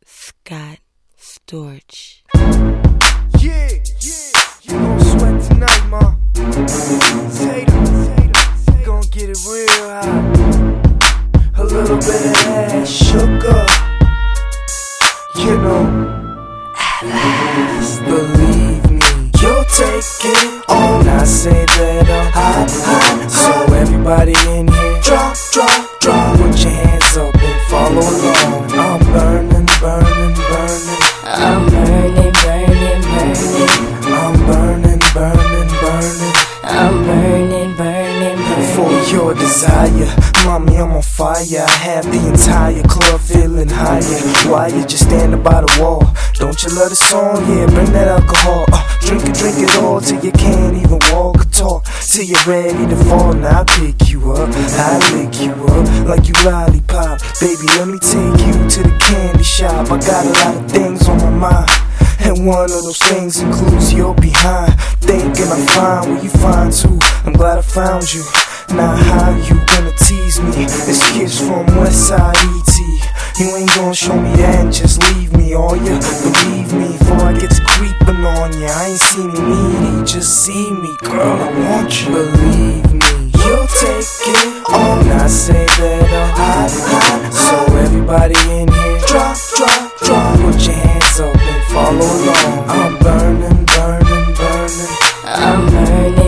Scott Storch. Yeah, you gon' sweat tonight, ma. Tater, gon' get it real hot. A little bit of ass shook up. You know, at last, believe me, you'll take it on. I say that I'm hot, so everybody in here, drop, put your hands up and follow along. I'm burning, I'm burning. I'm burning, I'm burning. for your desire. Mommy, I'm on fire. I have the entire club feeling higher. Why you just standing by the wall? Don't you love the song? Yeah, bring that alcohol. Drink it all till you can't even walk or talk. Till you're ready to fall. Now I pick you up, I lick you up like you lollipop. Baby, let me take you to the candy shop. I got a lot of things on my mind, and one of those things includes your behind. Thinking I'm fine, well you fine too. I'm glad I found you. Now how you gonna tease me? It's kids from Westside ET. You ain't gonna show me that and just leave me, or you believe me before I get to creeping on you. I ain't seen me needy, just see me, girl, I want you. Believe me, you'll take it on. I say that I'm hot, so everybody in here, drop, put your hands up and follow along. I'm burning. I'm burning.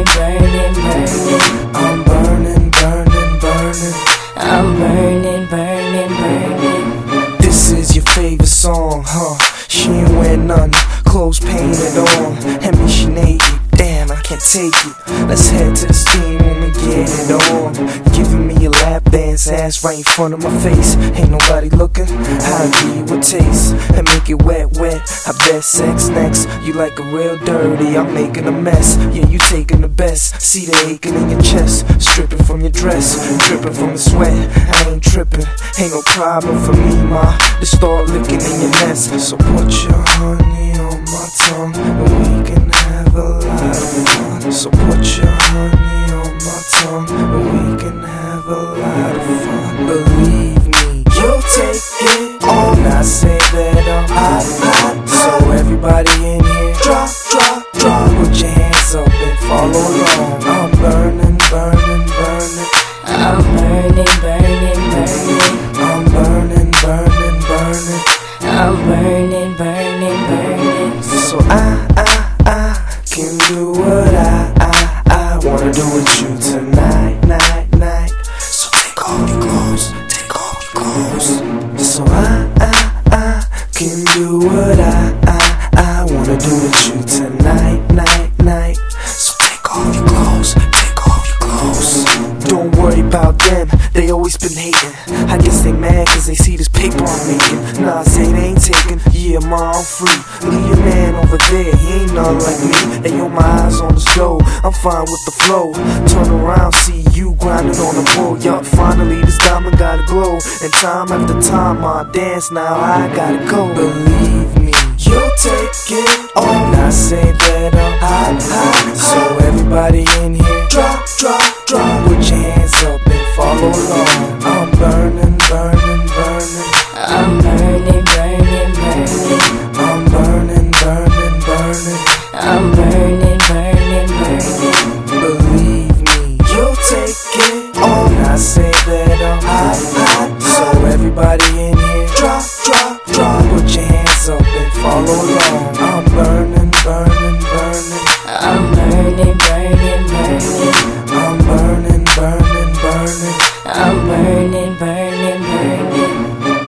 I'm burning. This is your favorite song, huh? She ain't wear none, clothes painted on, and me she naked. Damn, I can't take it. Let's head to the steam room and get it on. Giving me a lap dance, ass right in front of my face. Ain't nobody looking. I'll give you a taste and make it wet. I bet sex next. You like a real dirty, I'm making a mess. Yeah, you taking the best. See the aching in your chest, stripping from your dress, dripping from the sweat. I ain't tripping, ain't no problem for me, ma, to start licking in your mess. So put your honey on my tongue, and we can have a lot of fun. So put your honey on my tongue, and we can have a lot of fun. Believe me, you'll take it on. I say that I'm hot, so everybody in here, drop, put your hands up and follow along. I'm burning. I'm burning. I'm burning. So I can do what I wanna do with you tonight. So take off your clothes. So I can do what I wanna do with you tonight. So take off your clothes. Don't worry about them, they always been hating. I guess they mad cause they see this paper I'm making. Nah, say they ain't taking, yeah, ma, I'm free. Leave your man over there, he ain't nothing like me. Hey, yo, my eyes on the stove, I'm fine with the flow. Turn around, see you grinding on the pole. Yup, finally this diamond gotta glow. And time after time, I dance now, I gotta go. Believe me, you'll take it on. I say that I'm hot, so everybody in here, drop, put your hands up and follow along. I'm burning. I'm burning. I'm burning. I'm burning. Believe me, you'll take it on. I say that I'm hot, so everybody in here, drop, put your hands up and follow along. I'm burning. I'm burning. I'm burning. I'm